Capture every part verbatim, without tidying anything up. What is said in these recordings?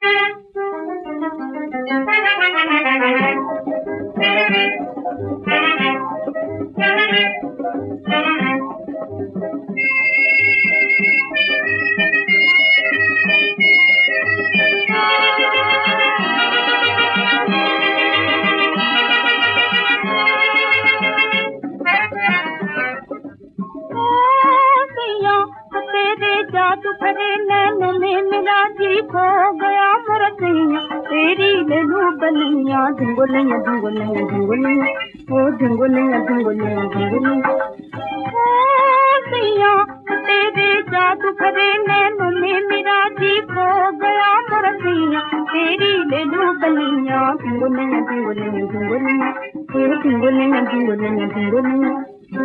जादू भरे नैनों में मेरा जी खो गया मोरा सैया, तेरी ले लूं बनिया। झुंगुलिया झुंगुलिया झुंगुलिया ओ झुंगुलिया झुंगुलिया झुंगुलिया ओ सैया, तेरे जादू भरे नैनों में मेरा जी खो गया मोरा सैया, तेरी ले लूं बनिया। झुंगुलिया झुंगुलिया झुंगुलिया ओ झुंगुलिया झुंगुलिया झुंगुलिया।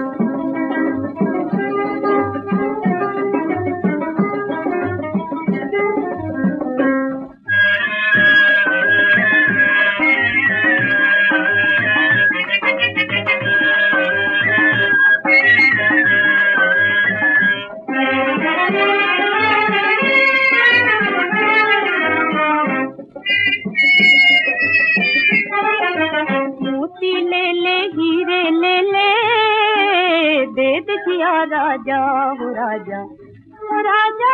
ले ले हीरे ले ले दे दिया राजा हो राजा हो राजा,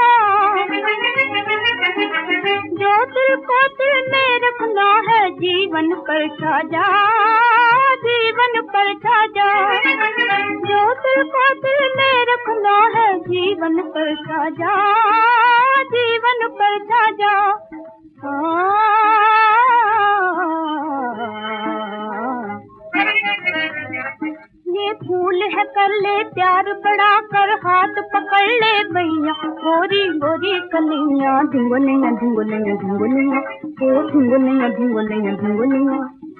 जो दिल को दिल में रखना है जीवन पर साजा, जीवन पर साजा। जो दिल को दिल में रखना है जीवन पर साजा, जीवन पर साजा। ये फूल है कर ले प्यार बड़ा कर हाथ पकड़ ले भैया, गोरी गोरी कलियां। झुंगुलिया झुंगुलिया झुंगुलिया ओ झुंगुलिया झुंगुलिया झुंगुलिया।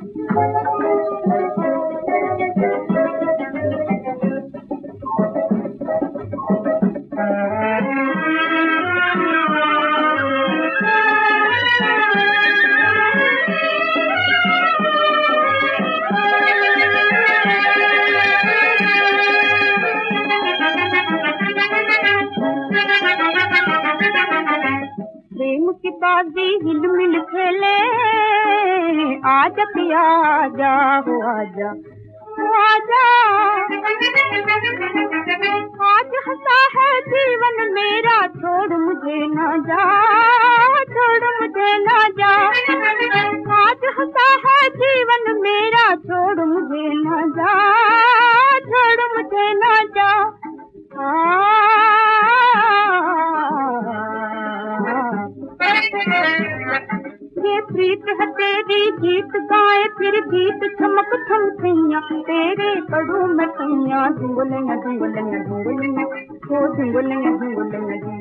प्रेम की बाजी हिल मिल खेले आजा पिया आजा हो आजा हो आजा। आज हंसा है जीवन मेरा छोड़ मुझे ना जा, छोड़ मुझे ना जा। आज हंसा है जीवन मेरा छोड़ मुझे ना जा, छोड़ मुझे ना जा। ये प्रीत है तेरी गीत गाए फिर गीत चमक थम सैया, तेरे पड़ू में सैया। झुंगुलिया झुंगुलिया झुंगुलिया ओ झुंगुलिया झुंगुलिया।